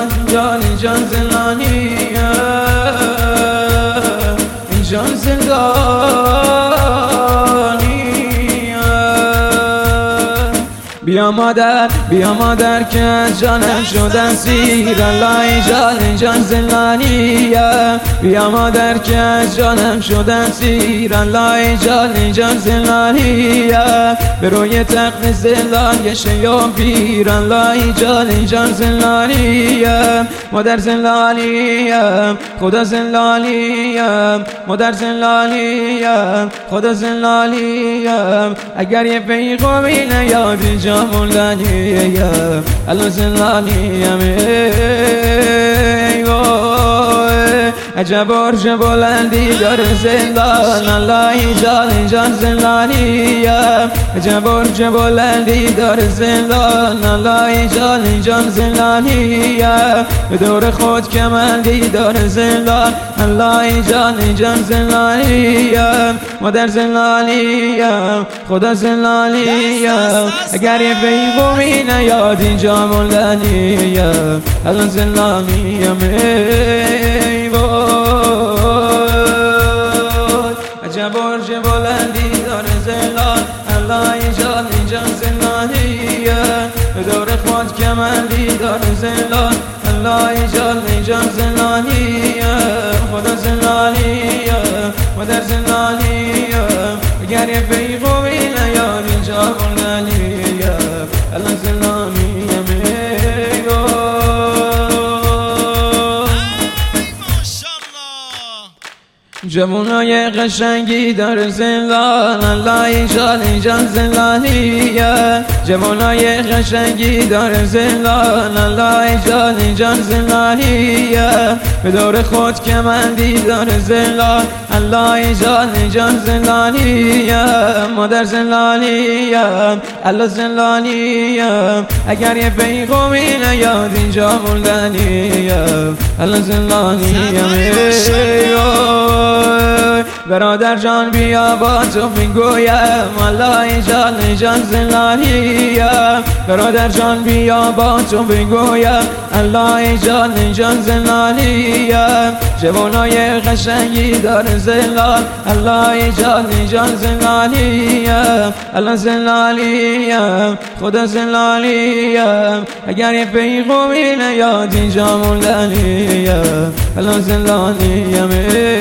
جان زندانیه، جان زندانیه. بیا مادر که از جانم شدن سیر، الله جان زندانیه. بیا مادر که از جانم شدن سیر، الله جان زندانیه. به روی تخت زندان یه شیام پیر، الله جان زندانیه. مادر زندانیه، خدا زندانیه. مادر زندانیه، خدا زندانیه. اگر یه پیغامی نیادی جا موندنیه، الله زندانیه. عجب برج بلندی داره زندان، الله جان زندانیه. عجب برج بلندی داره زندان، الله جان زندانیه. به دور خود کمندی داره زندان، الله جان زندانیه. مادر زندانیه، خدا زندانیه. اگر یه پیغامی نیاد اینجا موندنیه، الله زندانیه. عجب برج بلندی داره زندان، الله جان زندانیه. به دور خود کمندی داره زندان، الله جان زندانیه. خدا زندانیه، مادر زندانیه. اگر یه پیغامی نیاد اینجا موندنیه، الله زندانیه. جوانای قشنگی در زندان، الله جان زندانیه. جوانای قشنگی در زندان، الله جان زندانیه. به دور خود کمندی در زندان، الله جان زندانیه. مادر زندانیه، الله زندانیه. اگر یه پیغامی نیاد اینجا موندنیه، الله زندانیه. برادر جان بیا با تو میگویم، الله جان زندانیه. برادر جان بیا با تو میگویم، الله جان زندانیه. جوانای قشنگی داره زندان، الله جان زندانیه. الله زندانیه، خدا زندانیه. اگر یه پیغامی نیاد اینجا موندنیه، الله زندانیه.